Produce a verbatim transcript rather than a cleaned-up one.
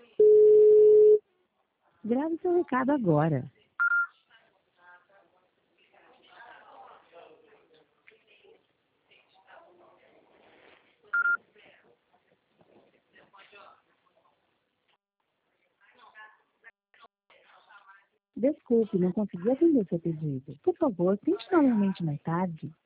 Grave seu recado agora. Desculpe, não consegui atender seu pedido. Por favor, tente novamente mais tarde.